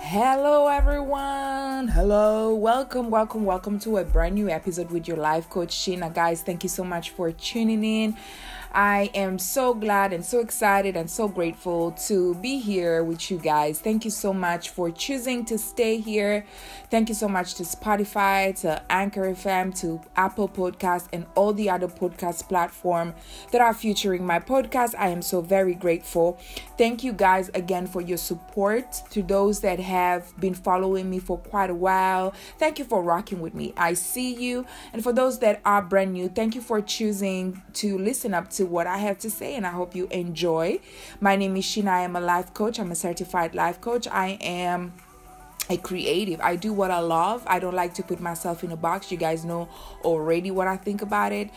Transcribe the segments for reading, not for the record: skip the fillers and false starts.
Hello, everyone. Hello. Welcome to a brand new episode with your life coach, Sheena. Guys, thank you so much for tuning in. I am so glad and so excited and so grateful to be here with you guys. Thank you so much for choosing to stay here. Thank you so much to Spotify, to Anchor FM, to Apple Podcasts, and all the other podcast platforms that are featuring my podcast. I am so very grateful. Thank you guys again for your support. To those that have been following me for quite a while, thank you for rocking with me. I see you. And for those that are brand new, thank you for choosing to listen up to what I have to say, and I hope you enjoy. My name is Sheena. I am a life coach. I'm a certified life coach. I am a creative. I do what I love. I don't like to put myself in a box. You guys know already what I think about it.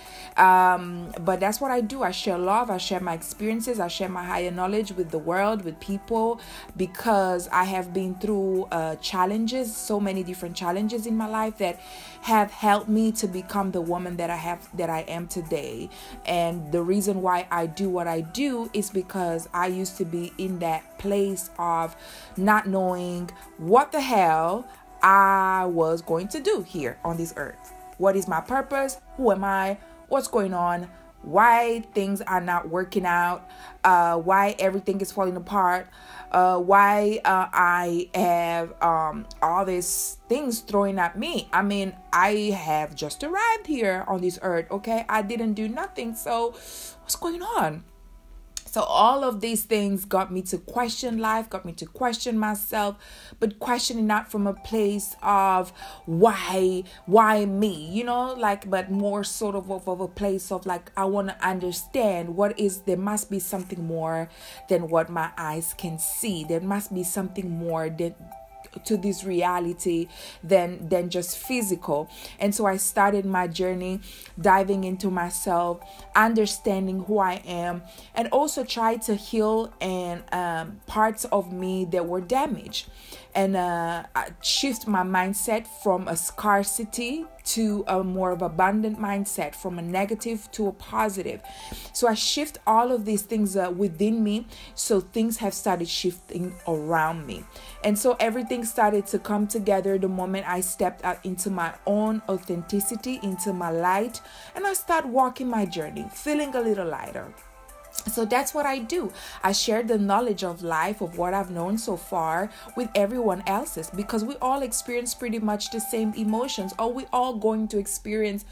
But that's what I do. I share love. I share my experiences. I share my higher knowledge with the world, with people, because I have been through challenges, so many different challenges in my life that have helped me to become the woman that I am today. And the reason why I do what I do is because I used to be in that place of not knowing what the hell I was going to do here on this earth. What is my purpose? Who am I? What's going on? Why things are not working out? Why everything is falling apart? Why I have all these things throwing at me? I mean, I have just arrived here on this earth, okay? I didn't do nothing, so what's going on? So all of these things got me to question life, got me to question myself, but questioning not from a place of why me, but more sort of a place of like, I want to understand there must be something more than what my eyes can see. There must be something more to this reality than just physical. And so I started my journey diving into myself, understanding who I am, and also try to heal and parts of me that were damaged, and shift my mindset from a scarcity to a more of abundant mindset, from a negative to a positive. So I shift all of these things within me, so things have started shifting around me. And so everything started to come together the moment I stepped out into my own authenticity, into my light, and I start walking my journey, feeling a little lighter. So that's what I do. I share the knowledge of life, of what I've known so far, with everyone else's, because we all experience pretty much the same emotions, or we all going to experience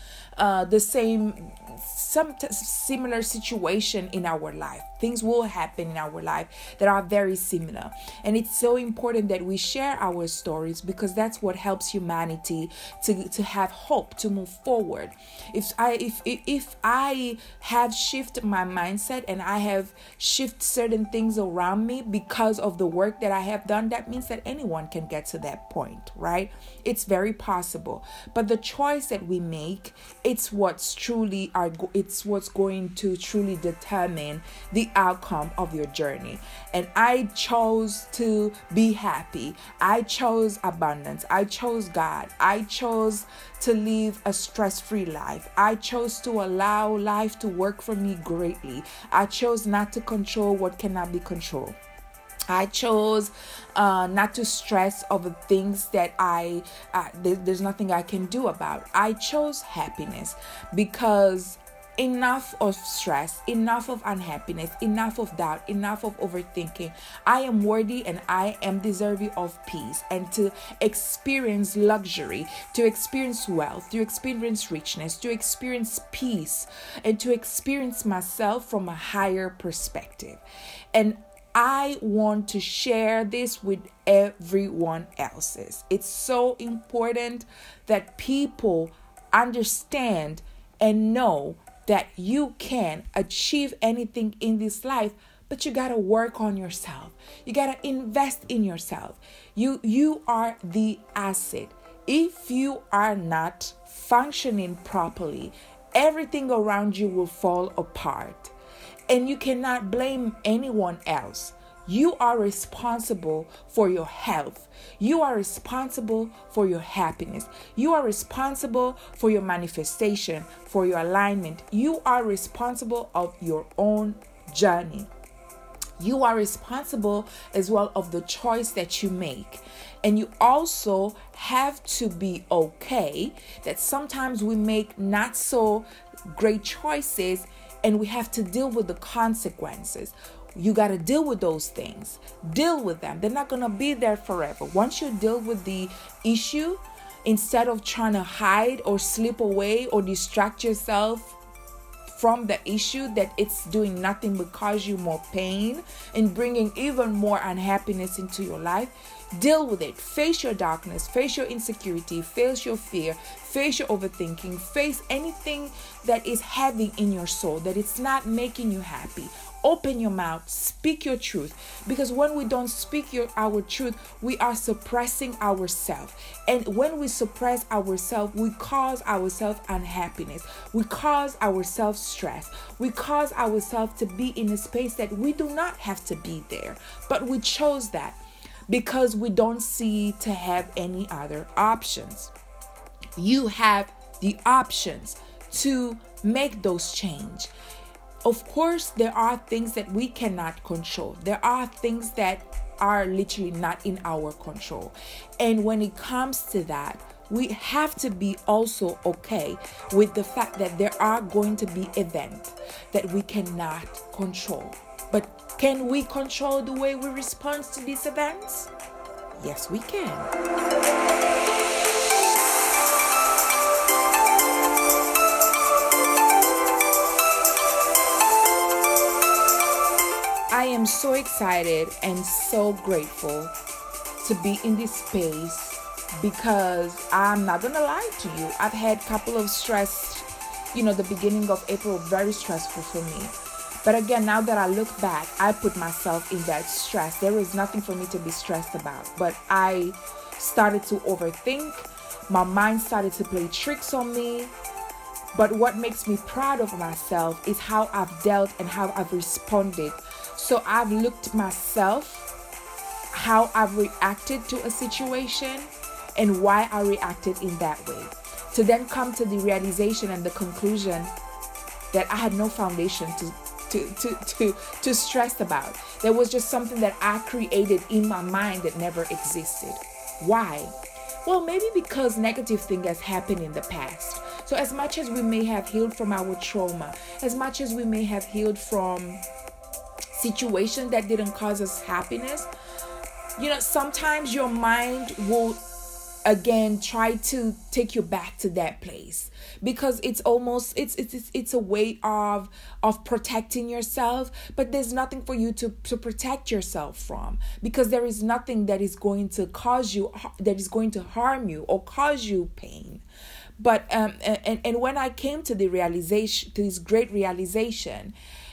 some similar situation in our life. Things will happen in our life that are very similar, and it's so important that we share our stories, because that's what helps humanity to have hope, to move forward. If I have shifted my mindset and I have shifted certain things around me because of the work that I have done, that means that anyone can get to that point, right? It's very possible. But the choice that we make, it's what's going to truly determine the outcome of your journey. And I chose to be happy. I chose abundance. I chose God. I chose to live a stress-free life. I chose to allow life to work for me greatly. I chose not to control what cannot be controlled. I chose not to stress over things that there's nothing I can do about. I chose happiness, because enough of stress, enough of unhappiness, enough of doubt, enough of overthinking. I am worthy and I am deserving of peace, and to experience luxury, to experience wealth, to experience richness, to experience peace, and to experience myself from a higher perspective. And I want to share this with everyone else's. It's so important that people understand and know that you can achieve anything in this life, but you got to work on yourself. You got to invest in yourself. You are the asset. If you are not functioning properly, everything around you will fall apart. And you cannot blame anyone else. You are responsible for your health. You are responsible for your happiness. You are responsible for your manifestation, for your alignment. You are responsible of your own journey. You are responsible as well of the choice that you make. And you also have to be okay that sometimes we make not so great choices and we have to deal with the consequences. You got to deal with those things. Deal with them. They're not going to be there forever. Once you deal with the issue, instead of trying to hide or slip away or distract yourself from the issue, that it's doing nothing but cause you more pain and bringing even more unhappiness into your life, deal with it. Face your darkness, face your insecurity, face your fear, face your overthinking, face anything that is heavy in your soul, that it's not making you happy. Open your mouth, speak your truth, because when we don't speak our truth, we are suppressing ourselves. And when we suppress ourselves, we cause ourselves unhappiness. We cause ourselves stress. We cause ourselves to be in a space that we do not have to be there, but we chose that because we don't see to have any other options. You have the options to make those change. Of course, there are things that we cannot control. There are things that are literally not in our control. And when it comes to that, we have to be also okay with the fact that there are going to be events that we cannot control. But can we control the way we respond to these events? Yes, we can. I am so excited and so grateful to be in this space because I'm not gonna lie to you. I've had a couple of stress, the beginning of April, very stressful for me. But again, now that I look back, I put myself in that stress. There is nothing for me to be stressed about. But I started to overthink. My mind started to play tricks on me. But what makes me proud of myself is how I've dealt and how I've responded. So I've looked myself, how I've reacted to a situation and why I reacted in that way. To then come to the realization and the conclusion that I had no foundation to stress about. There was just something that I created in my mind that never existed. Why? Well, maybe because negative thing has happened in the past. So as much as we may have healed from our trauma, as much as we may have healed from situation that didn't cause us happiness, sometimes your mind will again try to take you back to that place because it's almost it's a way of protecting yourself, but there's nothing for you to protect yourself from, because there is nothing that is going to cause you, that is going to harm you or cause you pain. But and when I came to the realization, to this great realization,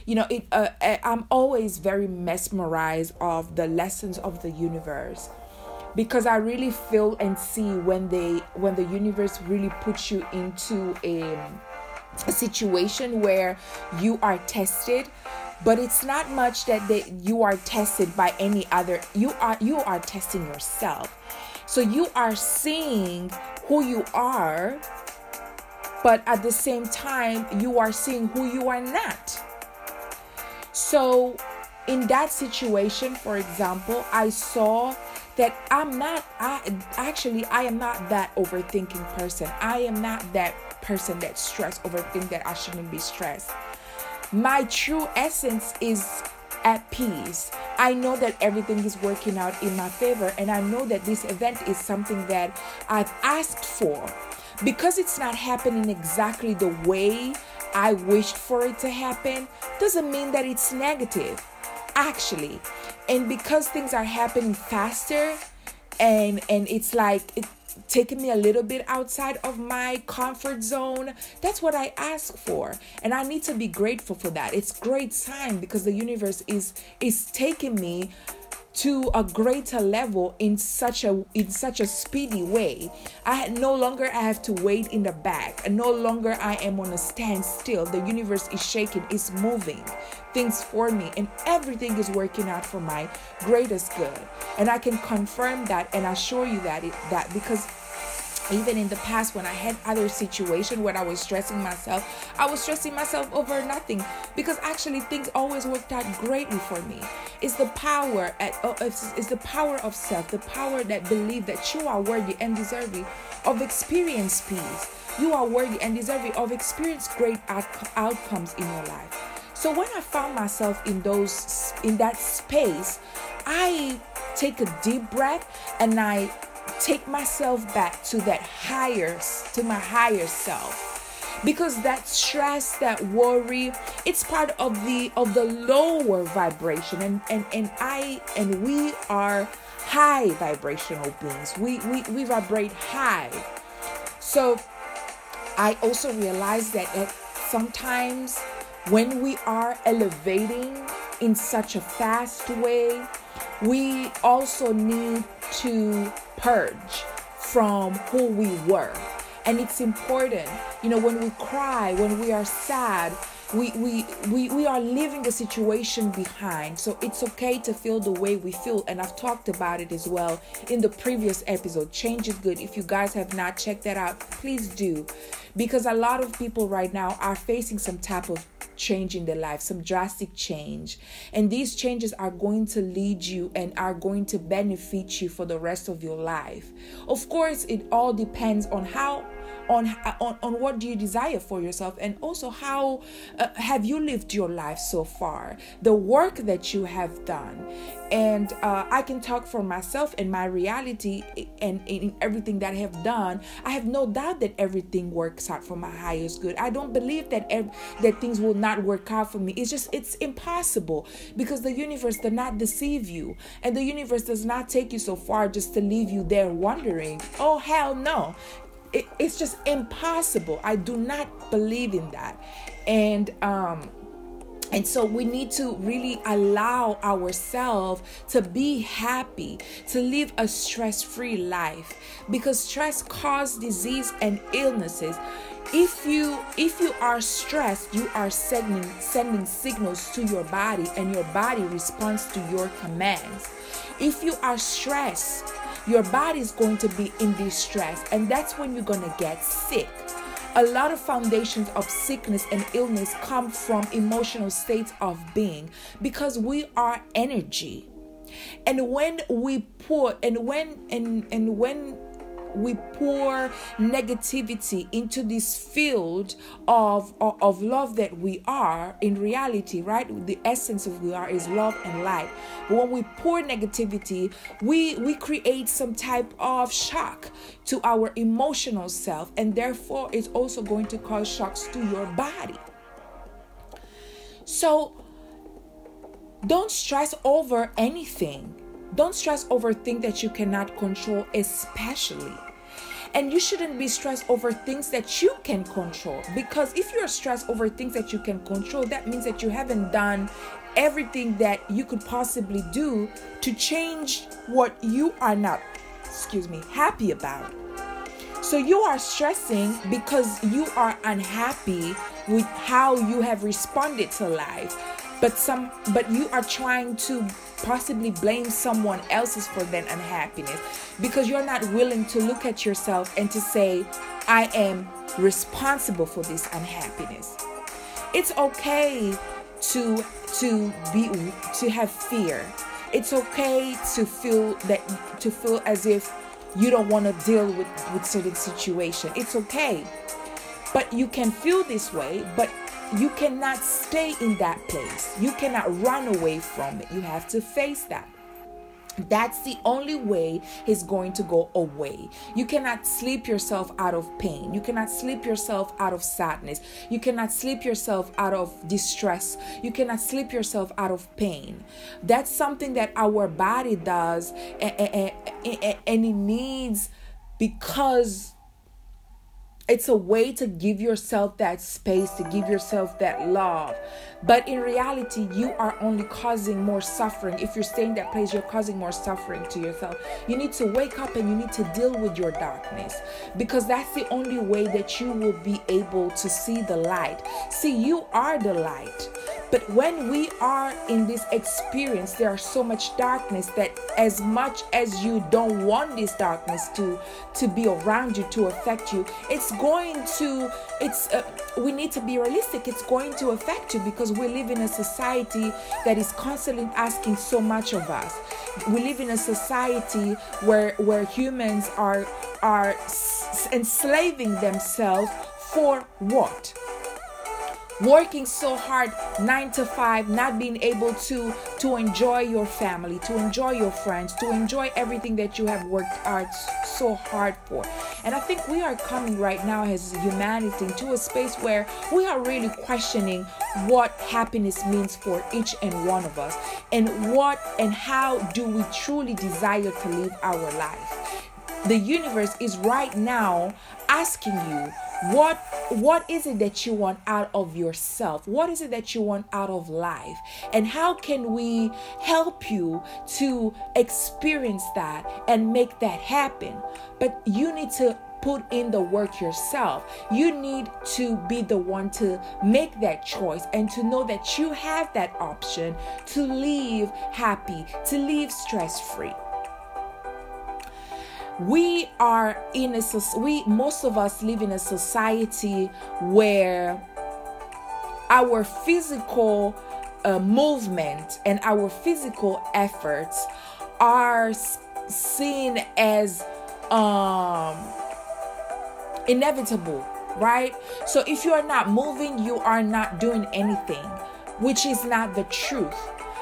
I'm always very mesmerized of the lessons of the universe, because I really feel and see when the universe really puts you into a situation where you are tested, but it's not much that you are tested by any other. You are testing yourself. So you are seeing who you are, but at the same time, you are seeing who you are not. So in that situation, for example, I saw that I am not that overthinking person. I am not that person that stressed, overthink, that I shouldn't be stressed. My true essence is at peace. I know that everything is working out in my favor, and I know that this event is something that I've asked for. Because it's not happening exactly the way I wished for it to happen, doesn't mean that it's negative, actually. And because things are happening faster and it's like it taking me a little bit outside of my comfort zone, that's what I ask for. And I need to be grateful for that. It's great sign, because the universe is taking me to a greater level in such a speedy way. I no longer have to wait in the back, and no longer I am on a standstill. The universe is shaking, is moving things for me, and everything is working out for my greatest good. And I can confirm that and assure you that because Even in the past, when I had other situations where I was stressing myself over nothing, because actually things always worked out greatly for me. It's the power it's the power of self, the power that believe that you are worthy and deserving of experience peace. You are worthy and deserving of experience great outcomes in your life. So when I found myself in that space, I take a deep breath and I take myself back to my higher self, because that stress, that worry, it's part of the lower vibration, and we are high vibrational beings. We vibrate high. So I also realized that sometimes when we are elevating in such a fast way, we also need to purge from who we were. And it's important, when we cry, when we are sad, we are leaving the situation behind. So it's okay to feel the way we feel. And I've talked about it as well in the previous episode. Change is good. If you guys have not checked that out, please do. Because a lot of people right now are facing some type of change in their life, some drastic change. And these changes are going to lead you and are going to benefit you for the rest of your life. Of course, it all depends on what do you desire for yourself, and also how have you lived your life so far, the work that you have done. And I can talk for myself and my reality, and in everything that I have done, I have no doubt that everything works out for my highest good. I don't believe that things will not work out for me. It's impossible, because the universe does not deceive you, and the universe does not take you so far just to leave you there wondering. Oh, hell no. It's just impossible. I do not believe in that. And so we need to really allow ourselves to be happy, to live a stress-free life, because stress causes disease and illnesses. If you are stressed, you are sending signals to your body, and your body responds to your commands. If you are stressed, your body is going to be in distress, and that's when you're going to get sick. A lot of foundations of sickness and illness come from emotional states of being, because we are energy. And when we pour negativity into this field of love that we are in reality, right? The essence of we are is love and light. But when we pour negativity, we create some type of shock to our emotional self, and therefore it's also going to cause shocks to your body. So don't stress over anything. Don't stress over things that you cannot control, especially. And you shouldn't be stressed over things that you can control, because if you're stressed over things that you can control, that means that you haven't done everything that you could possibly do to change what you are not, happy about. So you are stressing because you are unhappy with how you have responded to life. But you are trying to possibly blame someone else's for that unhappiness, because you're not willing to look at yourself and to say, I am responsible for this unhappiness. It's okay to have fear. It's okay to feel as if you don't want to deal with certain situation. It's okay. But you can feel this way, but you cannot stay in that place. You cannot run away from it. You have to face that. That's the only way it's going to go away. You cannot sleep yourself out of pain. You cannot sleep yourself out of sadness. You cannot sleep yourself out of distress. You cannot sleep yourself out of pain. That's something that our body does, and it needs, because it's a way to give yourself that space, to give yourself that love. But in reality, you are only causing more suffering. If you're staying in that place, you're causing more suffering to yourself. You need to wake up and you need to deal with your darkness, because that's the only way that you will be able to see the light. See, you are the light. But when we are in this experience, there are so much darkness that as much as you don't want this darkness to be around you, to affect you, we need to be realistic. It's going to affect you because we live in a society that is constantly asking so much of us. We live in a society where humans are enslaving themselves for what? Working so hard 9 to 5, not being able to enjoy your family, to enjoy your friends, to enjoy everything that you have worked so hard for. And I think we are coming right now as humanity to a space where we are really questioning what happiness means for each and one of us, and how do we truly desire to live our life. The universe is right now asking you, what is it that you want out of yourself? What is it that you want out of life? And how can we help you to experience that and make that happen? But you need to put in the work yourself. You need to be the one to make that choice and to know that you have that option to live happy, to live stress-free. Most of us live in a society where our physical movement and our physical efforts are seen as inevitable, right? So if you are not moving, you are not doing anything, which is not the truth.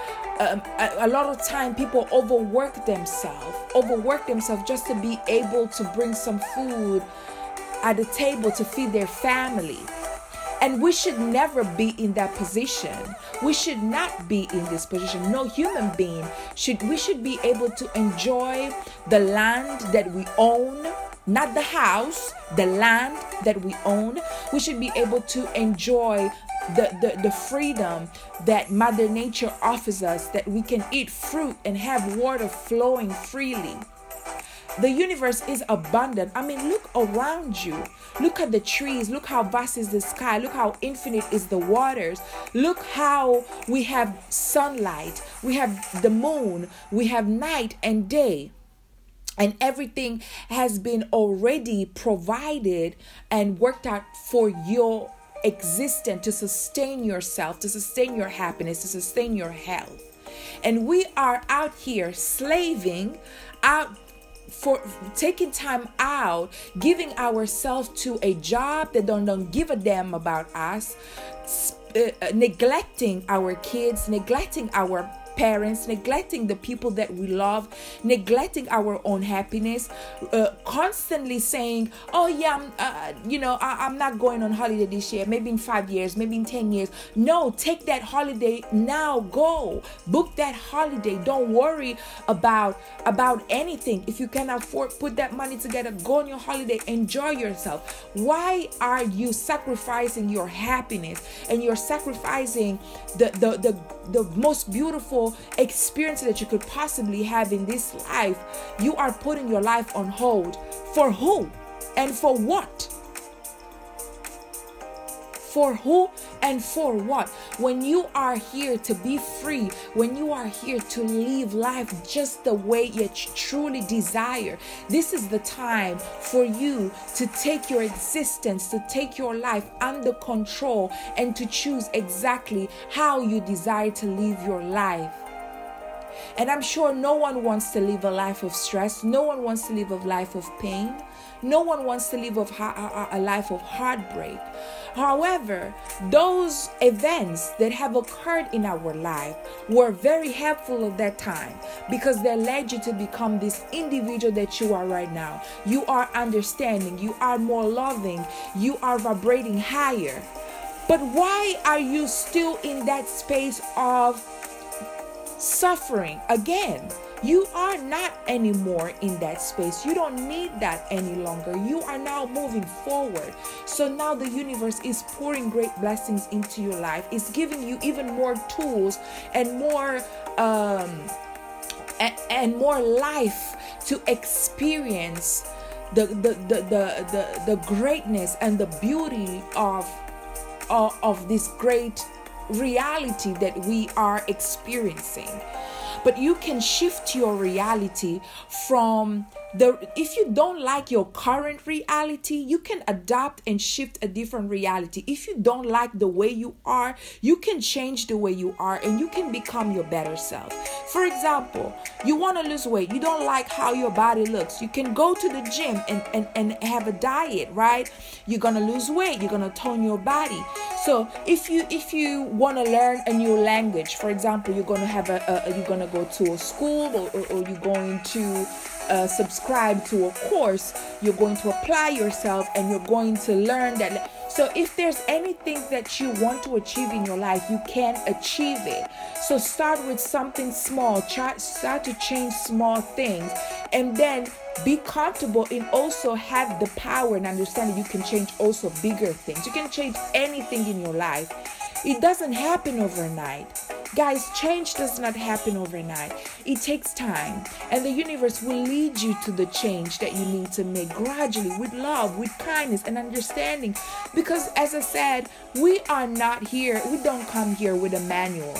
A lot of time people overwork themselves just to be able to bring some food at the table to feed their family. And we should never be in that position. We should not be in this position. No human being we should be able to enjoy the land that we own, not the house, the land that we own. We should be able to enjoy the freedom that Mother Nature offers us, that we can eat fruit and have water flowing freely. The universe is abundant. I mean, look around you. Look at the trees. Look how vast is the sky. Look how infinite is the waters. Look how we have sunlight. We have the moon. We have night and day. And everything has been already provided and worked out for your existence, to sustain yourself, to sustain your happiness, to sustain your health. And we are out here slaving out for taking time out, giving ourselves to a job that don't give a damn about us, neglecting our kids, neglecting our parents, neglecting the people that we love, neglecting our own happiness, constantly saying, oh yeah, I'm not going on holiday this year, maybe in 5 years, maybe in 10 years. No, take that holiday now. Go book that holiday. Don't worry about anything. If you can afford, put that money together, go on your holiday, enjoy yourself. Why are you sacrificing your happiness and you're sacrificing the most beautiful experience that you could possibly have in this life? You are putting your life on hold. For who and for what? For who and for what? When you are here to be free, when you are here to live life just the way you truly desire, this is the time for you to take your existence, to take your life under control, and to choose exactly how you desire to live your life. And I'm sure no one wants to live a life of stress. No one wants to live a life of pain. No one wants to live a life of heartbreak. However, those events that have occurred in our life were very helpful at that time, because they led you to become this individual that you are right now. You are understanding. You are more loving. You are vibrating higher. But why are you still in that space of suffering? Again, you are not anymore in that space. You don't need that any longer. You are now moving forward. So now the universe is pouring great blessings into your life. It's giving you even more tools and more life to experience the greatness and the beauty of this great reality that we are experiencing. But you can shift your reality from if you don't like your current reality, you can adapt and shift a different reality. If you don't like the way you are, you can change the way you are and you can become your better self. For example, you want to lose weight. You don't like how your body looks. You can go to the gym and have a diet, right? You're going to lose weight. You're going to tone your body. So if you want to learn a new language, for example, you're going to have you're going to go to a school or you're going to subscribe to a course, you're going to apply yourself and you're going to learn that. So if there's anything that you want to achieve in your life, you can achieve it. So start with something small. Start to change small things and then be comfortable and also have the power and understand that you can change also bigger things. You can change anything in your life. It doesn't happen overnight. Guys, change does not happen overnight. It takes time. And the universe will lead you to the change that you need to make gradually, with love, with kindness and understanding. Because as I said, we are not here. We don't come here with a manual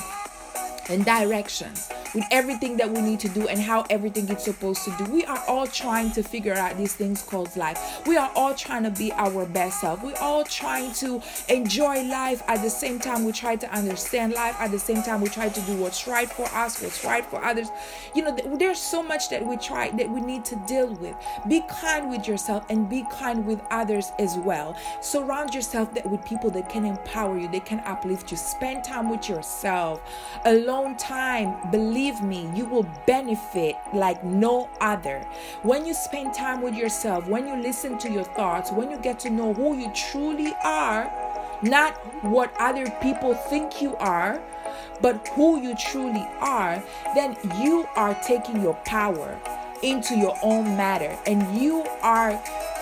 and directions with everything that we need to do and how everything is supposed to do. We are all trying to figure out these things called life. We are all trying to be our best self. We're all trying to enjoy life. At the same time, we try to understand life. At the same time, we try to do what's right for us, what's right for others. You know, there's so much that we need to deal with. Be kind with yourself and be kind with others as well. Surround yourself with people that can empower you, they can uplift you. Spend time with yourself. Alone time, believe me, you will benefit like no other. When you spend time with yourself, when you listen to your thoughts, when you get to know who you truly are, not what other people think you are, but who you truly are, then you are taking your power into your own matter and you are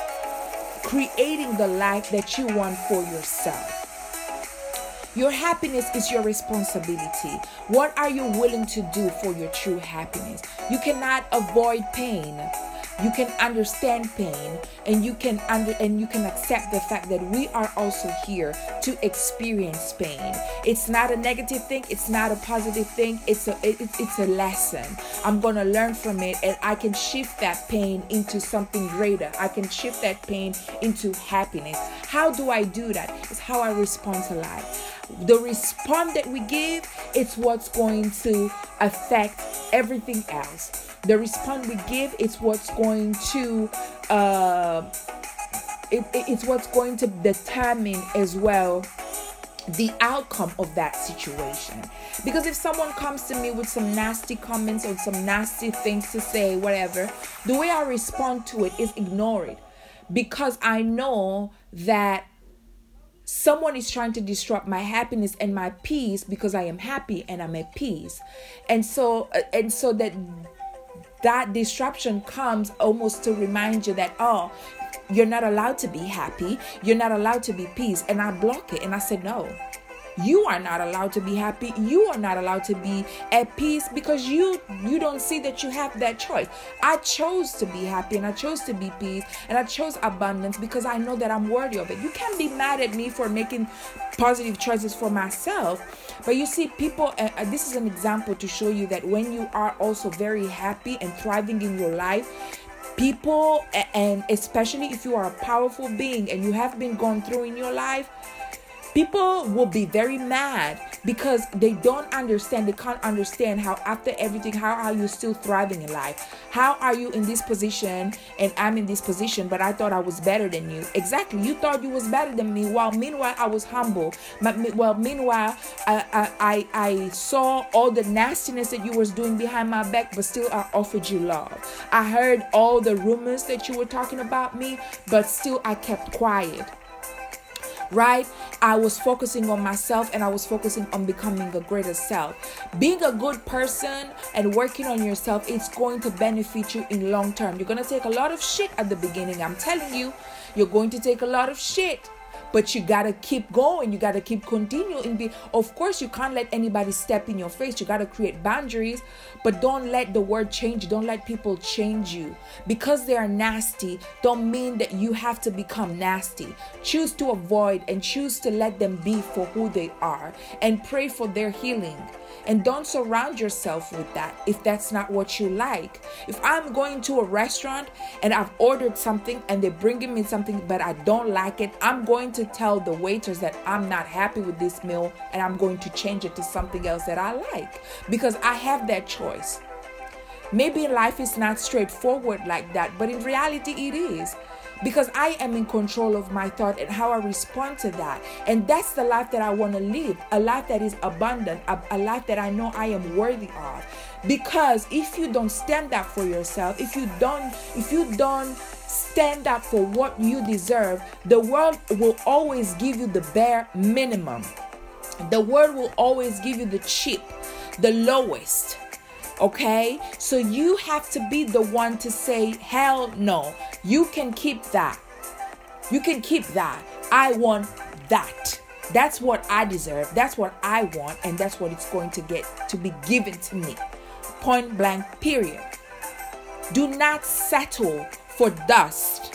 creating the life that you want for yourself. Your happiness is your responsibility. What are you willing to do for your true happiness? You cannot avoid pain. You can understand pain and you can accept the fact that we are also here to experience pain. It's not a negative thing. It's not a positive thing. It's a lesson. I'm going to learn from it and I can shift that pain into something greater. I can shift that pain into happiness. How do I do that? It's how I respond to life. The response that we give, it's what's going to affect everything else. The response we give is what's going to it's what's going to determine as well the outcome of that situation. Because if someone comes to me with some nasty comments or some nasty things to say, whatever, the way I respond to it is ignore it, because I know that someone is trying to disrupt my happiness and my peace because I am happy and I'm at peace. And so that disruption comes almost to remind you that, oh, you're not allowed to be happy. You're not allowed to be peace. And I block it and I said, no, you are not allowed to be happy. You are not allowed to be at peace because you don't see that you have that choice. I chose to be happy and I chose to be peace and I chose abundance because I know that I'm worthy of it. You can't be mad at me for making positive choices for myself. But you see, people, this is an example to show you that when you are also very happy and thriving in your life, people, and especially if you are a powerful being and you have been going through in your life, people will be very mad because they don't understand. They can't understand how after everything, how are you still thriving in life? How are you in this position and I'm in this position, but I thought I was better than you? Exactly. You thought you was better than me. While meanwhile, I was humble. Well, meanwhile, I saw all the nastiness that you was doing behind my back, but still I offered you love. I heard all the rumors that you were talking about me, but still I kept quiet. Right? I was focusing on myself and I was focusing on becoming a greater self. Being a good person and working on yourself, it's going to benefit you in long term. You're going to take a lot of shit at the beginning. I'm telling you, you're going to take a lot of shit. but you got to keep going. You got to keep continuing. Of course, you can't let anybody step in your face. You got to create boundaries, but don't let the world change you. Don't let people change you. Because they are nasty, don't mean that you have to become nasty. Choose to avoid and choose to let them be for who they are, and pray for their healing. And don't surround yourself with that if that's not what you like. If I'm going to a restaurant and I've ordered something and they're bringing me something but I don't like it, I'm going to tell the waiters that I'm not happy with this meal and I'm going to change it to something else that I like, because I have that choice. Maybe life is not straightforward like that, but in reality it is. Because I am in control of my thought and how I respond to that. And that's the life that I want to live. A life that is abundant. A life that I know I am worthy of. Because if you don't stand up for yourself, if you don't stand up for what you deserve, the world will always give you the bare minimum. The world will always give you the cheap, the lowest. Okay, so you have to be the one to say, hell no, you can keep that. You can keep that. I want that. That's what I deserve. That's what I want. And that's what it's going to get to be given to me. Point blank, period. Do not settle for dust.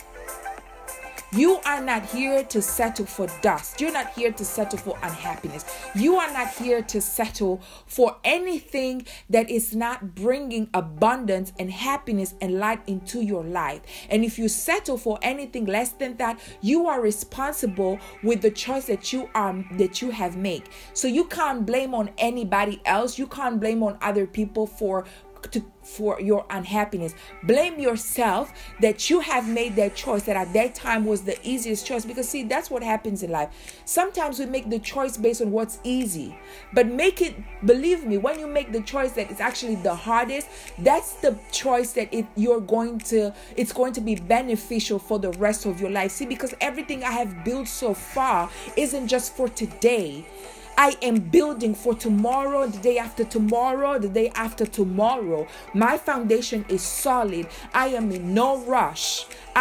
You are not here to settle for dust. You're not here to settle for unhappiness. You are not here to settle for anything that is not bringing abundance and happiness and light into your life. And if you settle for anything less than that, you are responsible with the choice that you have made. So you can't blame on anybody else. You can't blame on other people for your unhappiness. Blame yourself that you have made that choice that at that time was the easiest choice. Because see, that's what happens in life. Sometimes we make the choice based on what's easy, but believe me, when you make the choice that is actually the hardest, that's the choice that it's going to be beneficial for the rest of your life. See, because everything I have built so far isn't just for today. I am building for tomorrow, the day after tomorrow, the day after tomorrow. My foundation is solid. I am in no rush.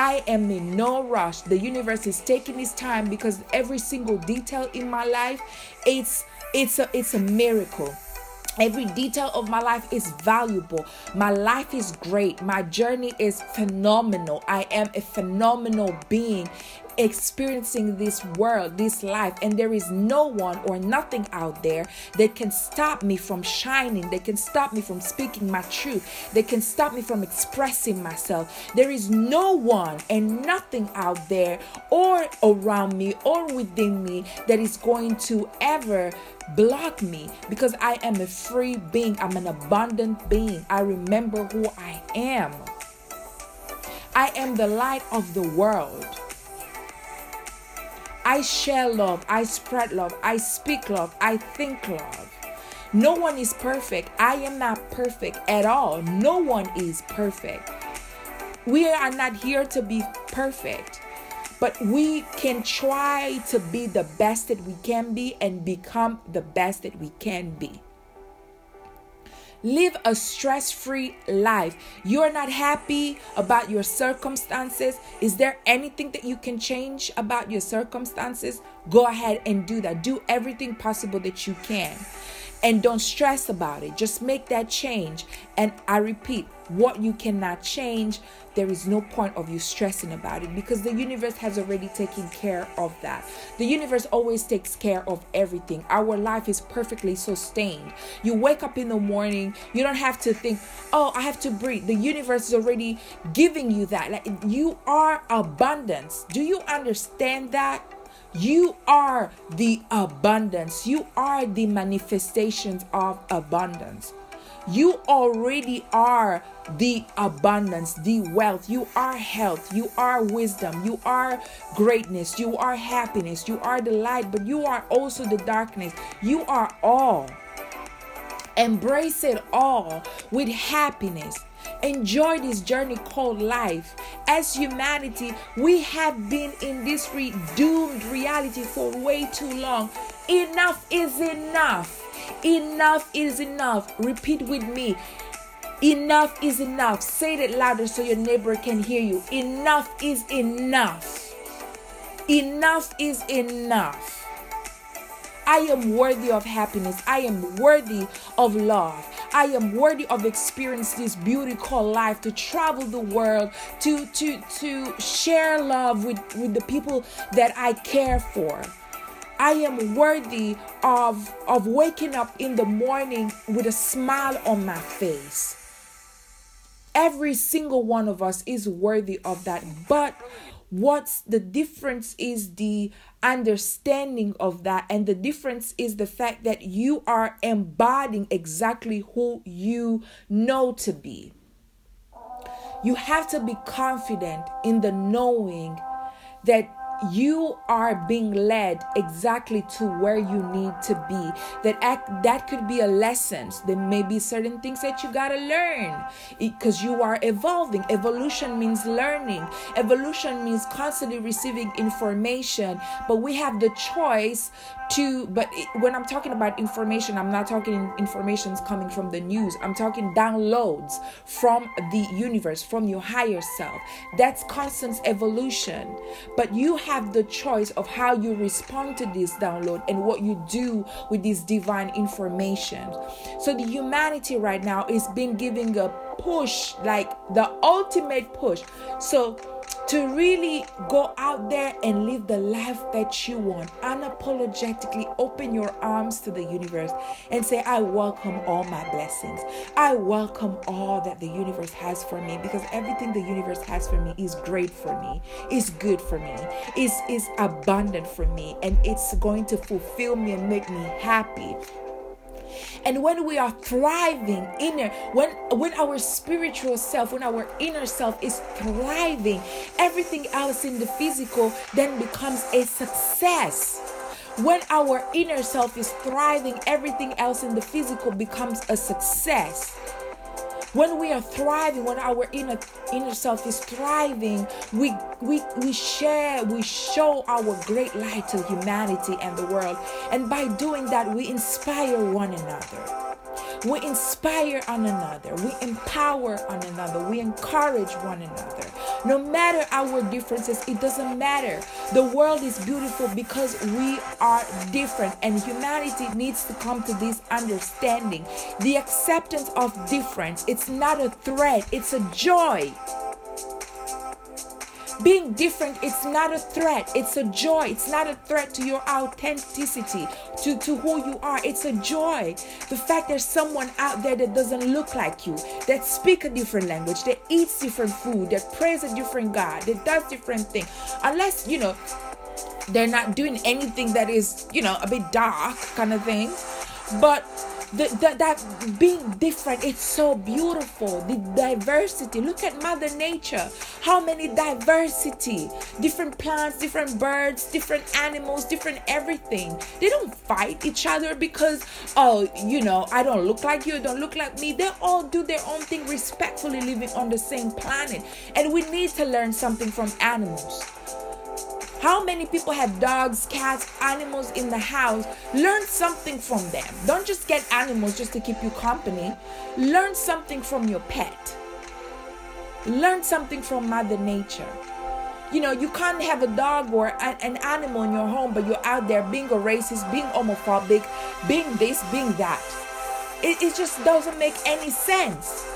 The universe is taking its time, because every single detail in my life, it's a miracle. Every detail of my life is valuable. My life is great. My journey is phenomenal. I am a phenomenal being experiencing this world, this life, and there is no one or nothing out there that can stop me from shining. They can stop me from speaking my truth. They can stop me from expressing myself. There is no one and nothing out there or around me or within me that is going to ever block me, because I am a free being. I'm an abundant being. I remember who I am. I am the light of the world. I share love, I spread love, I speak love, I think love. No one is perfect. I am not perfect at all. No one is perfect. We are not here to be perfect, but we can try to be the best that we can be and become the best that we can be. Live a stress-free life. You're not happy about your circumstances. Is there anything that you can change about your circumstances? Go ahead and do that. Do everything possible that you can. And don't stress about it. Just make that change. And I repeat, what you cannot change, there is no point of you stressing about it, because the universe has already taken care of that. The universe always takes care of everything. Our life is perfectly sustained. You wake up in the morning, you don't have to think, oh, I have to breathe. The universe is already giving you that. Like, you are abundance. Do you understand that? You are the abundance. You are the manifestations of abundance. You already are the abundance, the wealth. You are health. You are wisdom. You are greatness. You are happiness. You are the light, but you are also the darkness. You are all. Embrace it all with happiness. Enjoy this journey called life. As humanity, we have been in this doomed reality for way too long. Enough is enough. Enough is enough. Repeat with me. Enough is enough. Say it louder so your neighbor can hear you. Enough is enough. Enough is enough. I am worthy of happiness. I am worthy of love. I am worthy of experiencing this beauty called life, to travel the world, to share love with the people that I care for. I am worthy of waking up in the morning with a smile on my face. Every single one of us is worthy of that. But what's the difference is the understanding of that. And the difference is the fact that you are embodying exactly who you know to be. You have to be confident in the knowing that you are being led exactly to where you need to be. That could be a lesson. There may be certain things that you gotta learn because you are evolving. Evolution means learning. Evolution means constantly receiving information. But we have the choice to. When I'm talking about information, I'm not talking information coming from the news. I'm talking downloads from the universe, from your higher self. That's constant evolution. But you have the choice of how you respond to this download and what you do with this divine information. So the humanity right now is being given a push, like the ultimate push. So to really go out there and live the life that you want, unapologetically open your arms to the universe and say, I welcome all my blessings. I welcome all that the universe has for me, because everything the universe has for me is great for me, is good for me, is abundant for me, and it's going to fulfill me and make me happy. And when we are thriving when our spiritual self, when our inner self is thriving, everything else in the physical then becomes a success. When our inner self is thriving, everything else in the physical becomes a success. When we are thriving, when our inner self is thriving, we show our great light to humanity and the world. And by doing that, we inspire one another. We inspire one another. We empower one another. We encourage one another. No matter our differences, it doesn't matter. The world is beautiful because we are different, and humanity needs to come to this understanding. The acceptance of difference. It's not a threat, it's a joy. Being different, it's not a threat, it's a joy. It's not a threat to your authenticity, to who you are. It's a joy. The fact there's someone out there that doesn't look like you, that speaks a different language, that eats different food, that prays a different God, that does different things. Unless, they're not doing anything that is, a bit dark kind of thing. But that being different, it's so beautiful. The diversity. Look at Mother Nature. How many diversity? Different plants, different birds, different animals, different everything. They don't fight each other because, I don't look like you, don't look like me. They all do their own thing respectfully, living on the same planet. And we need to learn something from animals. How many people have dogs, cats, animals in the house? Learn something from them. Don't just get animals just to keep you company. Learn something from your pet. Learn something from Mother Nature. You can't have a dog or an animal in your home, but you're out there being a racist, being homophobic, being this, being that. It just doesn't make any sense.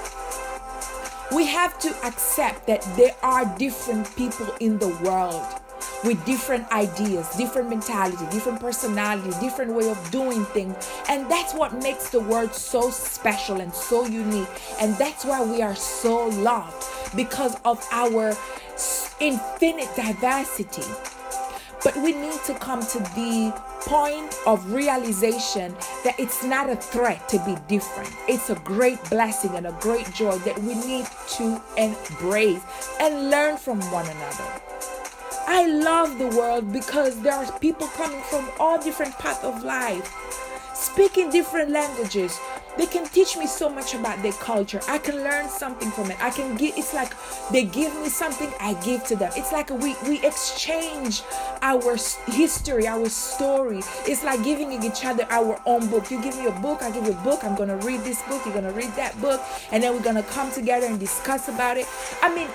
We have to accept that there are different people in the world, with different ideas, different mentality, different personality, different way of doing things. And that's what makes the world so special and so unique. And that's why we are so loved, because of our infinite diversity. But we need to come to the point of realization that it's not a threat to be different. It's a great blessing and a great joy that we need to embrace and learn from one another. I love the world because there are people coming from all different paths of life, speaking different languages. They can teach me so much about their culture. I can learn something from it. It's like they give me something, I give to them. It's like we exchange our history, our story. It's like giving each other our own book. You give me a book, I give you a book. I'm going to read this book, you're going to read that book, and then we're going to come together and discuss about it.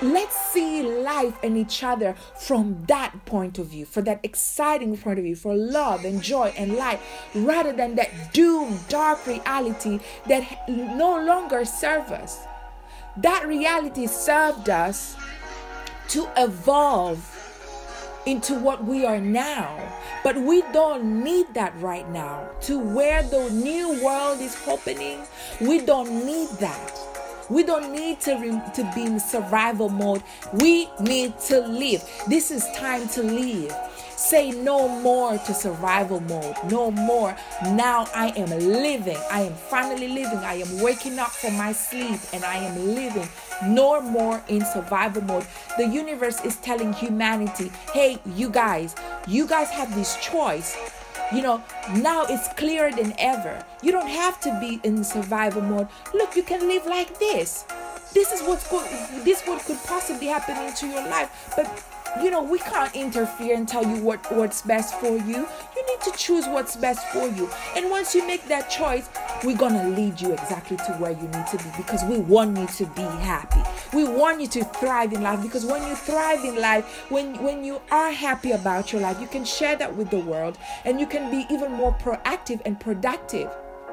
let's see life and each other from that point of view, for that exciting point of view, for love and joy and light, rather than that doom, dark reality that no longer serves us. That reality served us to evolve into what we are now. But we don't need that right now. To where the new world is opening, we don't need that. We don't need to be in survival mode. We need to live. This is time to live. Say no more to survival mode. No more. Now I am living. I am finally living. I am waking up from my sleep and I am living. No more in survival mode. The universe is telling humanity, hey, you guys have this choice. Now it's clearer than ever. You don't have to be in survival mode. Look, you can live like this. This is what could possibly happen into your life. But we can't interfere and tell you what's best for you. You need to choose what's best for you. And once you make that choice, we're going to lead you exactly to where you need to be, because we want you to be happy. We want you to thrive in life, because when you thrive in life, when you are happy about your life, you can share that with the world and you can be even more proactive and productive.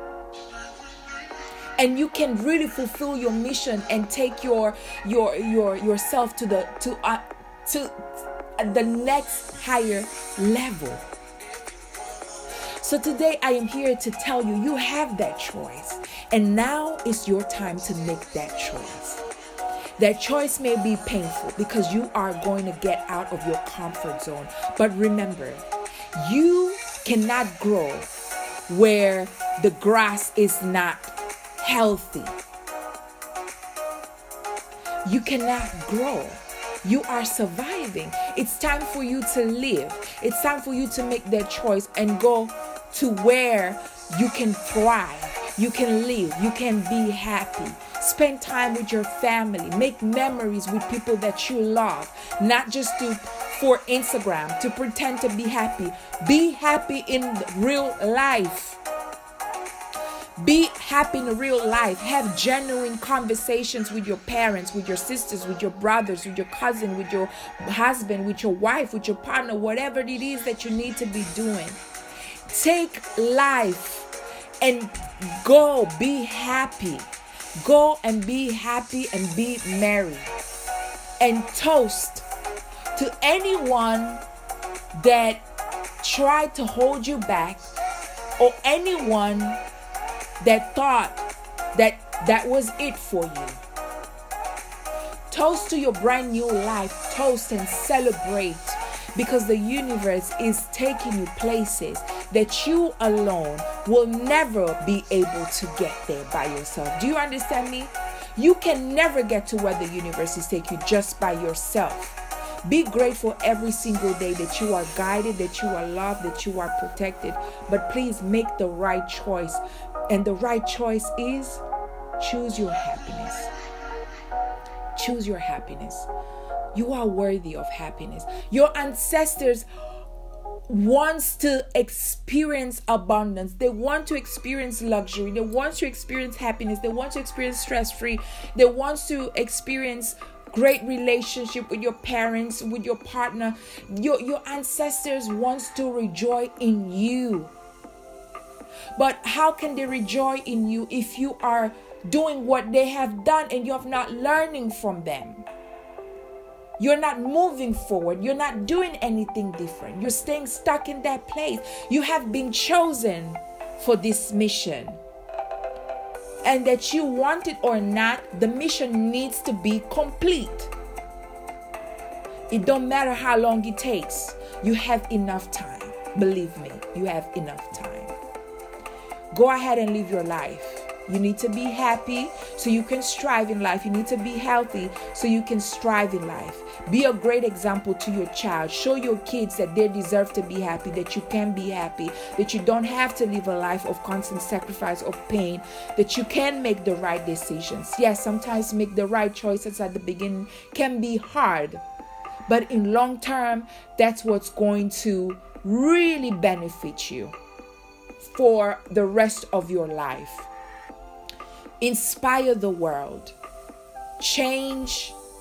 And you can really fulfill your mission and take yourself to the next higher level. So today I am here to tell you, you have that choice. And now is your time to make that choice. That choice may be painful because you are going to get out of your comfort zone. But remember, you cannot grow where the grass is not healthy. You cannot grow. You are surviving. It's time for you to live. It's time for you to make that choice and go to where you can thrive. You can live. You can be happy. Spend time with your family. Make memories with people that you love. Not just for Instagram, to pretend to be happy. Be happy in real life. Be happy in real life. Have genuine conversations with your parents, with your sisters, with your brothers, with your cousin, with your husband, with your wife, with your partner, whatever it is that you need to be doing. Take life and go be happy. Go and be happy and be merry. And toast to anyone that tried to hold you back, or anyone that thought that was it for you. Toast to your brand new life. Toast and celebrate, because the universe is taking you places that you alone will never be able to get there by yourself. Do you understand me? You can never get to where the universe is taking you just by yourself. Be grateful every single day that you are guided, that you are loved, that you are protected. But please make the right choice. And the right choice is choose your happiness. Choose your happiness. You are worthy of happiness. Your ancestors wants to experience abundance. They want to experience luxury. They want to experience happiness. They want to experience stress-free. They want to experience great relationship with your parents, with your partner. Your ancestors wants to rejoice in you. But how can they rejoice in you if you are doing what they have done and you're not learning from them? You're not moving forward. You're not doing anything different. You're staying stuck in that place. You have been chosen for this mission. And that you want it or not, the mission needs to be complete. It don't matter how long it takes. You have enough time. Believe me, you have enough time. Go ahead and live your life. You need to be happy so you can strive in life. You need to be healthy so you can strive in life. Be a great example to your child. Show your kids that they deserve to be happy, that you can be happy, that you don't have to live a life of constant sacrifice or pain, that you can make the right decisions. Yes, sometimes make the right choices at the beginning can be hard, but in long term, that's what's going to really benefit you for the rest of your life. Inspire the world. Change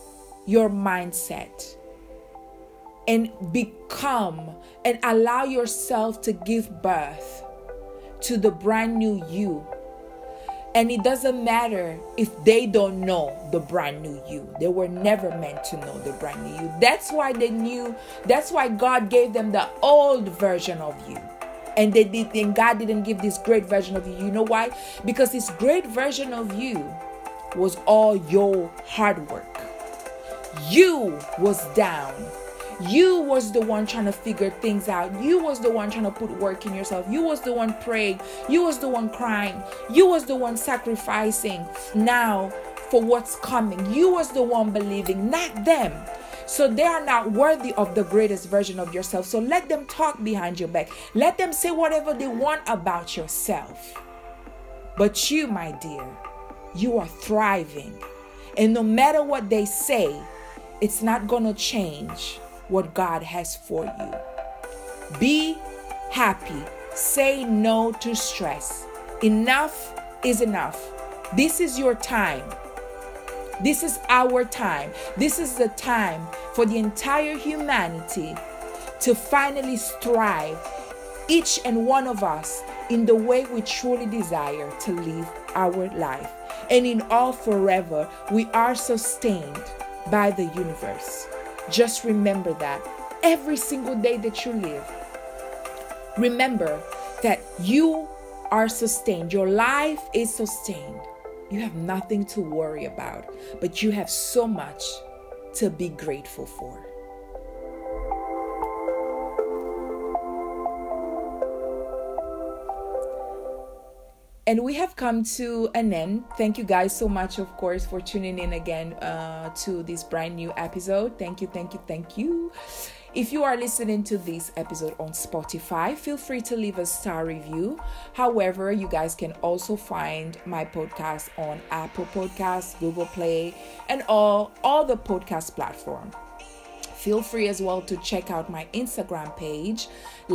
your mindset and become and allow yourself to give birth to the brand new you. And it doesn't matter if they don't know the brand new you. They were never meant to know the brand new you. That's why God gave them the old version of you. And God didn't give this great version of you. You know why? Because this great version of you was all your hard work. You was down. You was the one trying to figure things out. You was the one trying to put work in yourself. You was the one praying. You was the one crying. You was the one sacrificing now for what's coming. You was the one believing, not them. So they are not worthy of the greatest version of yourself. So let them talk behind your back. Let them say whatever they want about yourself. But you, my dear, you are thriving. And no matter what they say, it's not going to change what God has for you. Be happy. Say no to stress. Enough is enough. This is your time. This is our time. This is the time for the entire humanity to finally strive, each and one of us, in the way we truly desire to live our life. And in all forever, we are sustained by the universe. Just remember that every single day that you live. Remember that you are sustained. Your life is sustained. You have nothing to worry about, but you have so much to be grateful for. And we have come to an end. Thank you guys so much, of course, for tuning in again to this brand new episode. Thank you. If you are listening to this episode on Spotify, feel free to leave a star review. However, you guys can also find my podcast on Apple Podcasts, Google Play, and all the podcast platforms. Feel free as well to check out my Instagram page,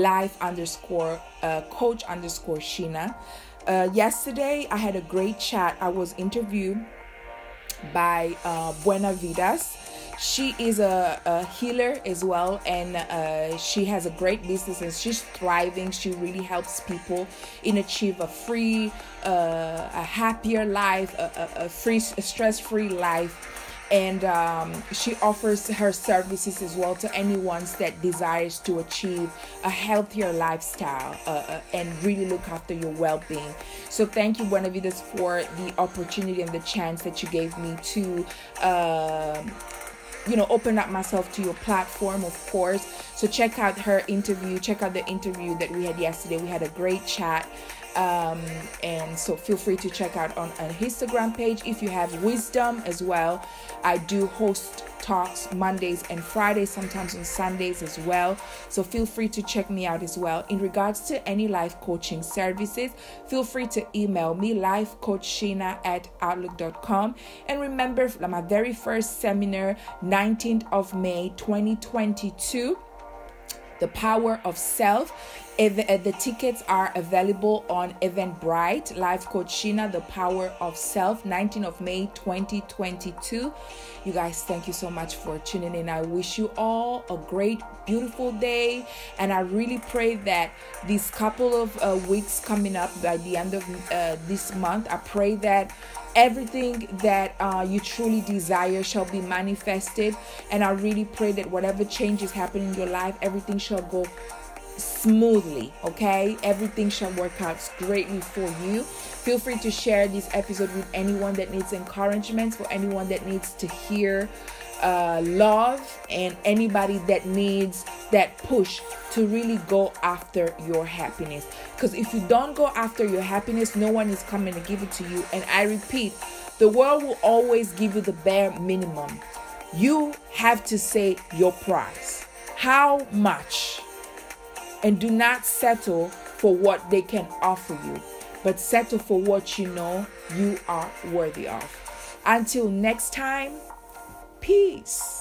life_coach_Sheena. Yesterday, I had a great chat. I was interviewed by Buena Vidas. She is a healer as well, and she has a great business, and she's thriving. She really helps people achieve a free, a happier life, a stress-free life. And she offers her services as well to anyone that desires to achieve a healthier lifestyle and really look after your well-being. So thank you, Buena Vidas, for the opportunity and the chance that you gave me to open up myself to your platform, of course. So check out her interview. Check out the interview that we had yesterday. We had a great chat. And so feel free to check out on an Instagram page. If you have wisdom as well, I do host talks Mondays and Fridays, sometimes on Sundays as well. So feel free to check me out as well. In regards to any life coaching services, feel free to email me, lifecoachsheena@outlook.com. And remember, my very first seminar, 19th of May 2022, The Power of Self. The tickets are available on Eventbrite. Life Coach Sheena, The Power of Self, 19th of May 2022. You guys, thank you so much for tuning in. I wish you all a great, beautiful day. And I really pray that these couple of weeks coming up by the end of this month, I pray that everything that you truly desire shall be manifested. And I really pray that whatever changes happen in your life, everything shall go smoothly. Okay, everything shall work out greatly for you. Feel free to share this episode with anyone that needs encouragement, for anyone that needs to hear love, and anybody that needs that push to really go after your happiness. Because if you don't go after your happiness, no one is coming to give it to you. And I repeat, the world will always give you the bare minimum. You have to say your price. How much? And do not settle for what they can offer you, but settle for what you know you are worthy of. Until next time, peace.